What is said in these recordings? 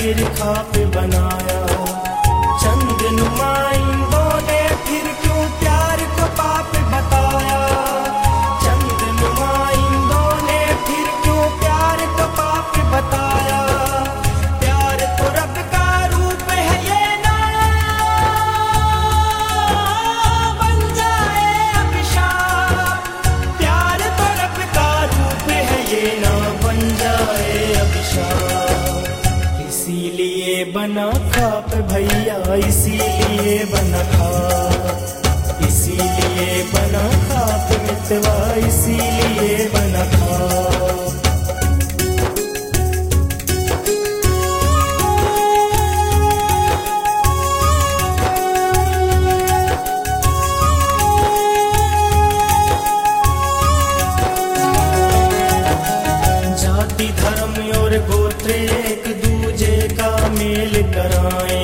खातिर खाप बनाया। चंद नुमाइंदों ने फिर क्यों प्यार को पाप बताया। चंद नुमाइंदों ने फिर क्यों प्यार को पाप बताया। प्यार तो रब का रूप है ये ना बन जाए अभिशाप। प्यार तो रब का रूप है ये ना बन जाए अभिशाप। इसीलिए बना खाप भैया, इसीलिए बना खाप। इसीलिए बना खाप मितवा, इसीलिए बना खाप। जाति धर्म और गोत्र एक दूजे का मेल कराए।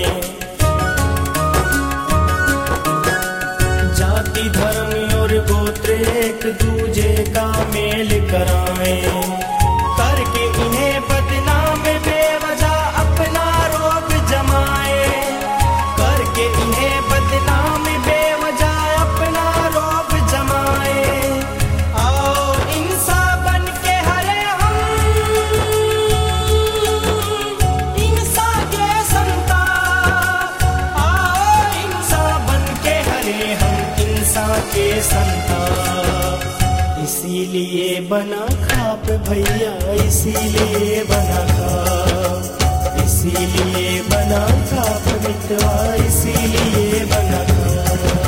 जाति धर्म और गोत्र एक दूजे का मेल कराए। करके इन्हें बदनाम बेवजह अपना रोग जमाए। करके इन्हें बदनाम बेवजह अपना रोग जमाए। आओ इंसान बन के हरे हम इंसान के संताप। आओ इंसान बन के हरे हम इंसान के संताप। इसीलिए बना खाप भैया, इसीलिए बना खाप। इसीलिए बना खाप मितवा, इसीलिए बना खाप।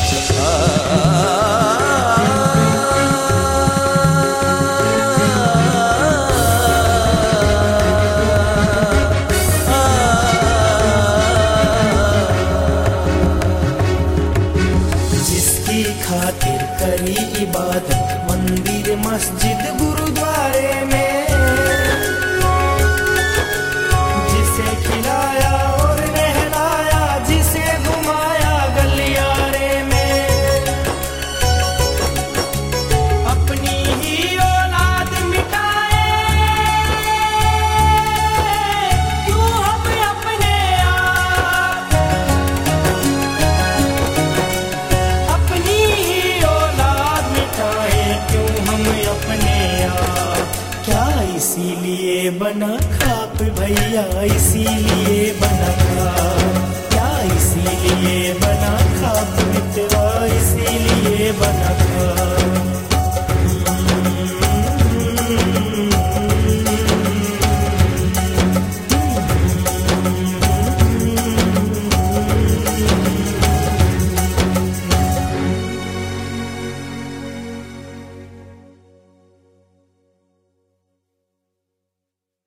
जिसकी खातिर करी इबादत मंदिर मस्जिद गुरुद्वारे में। जिसे खिलाया और नहलाया, जिसे घुमाया गलियारे में। अपनी ही औलाद मिटाए क्यों हम अपने आप। अपनी ही औलाद मिटाए क्यों हम अपने आप। क्या इसीलिए बना खाप भैया, इसीलिए बना खाप। क्या इसीलिए बना खाप मित्र।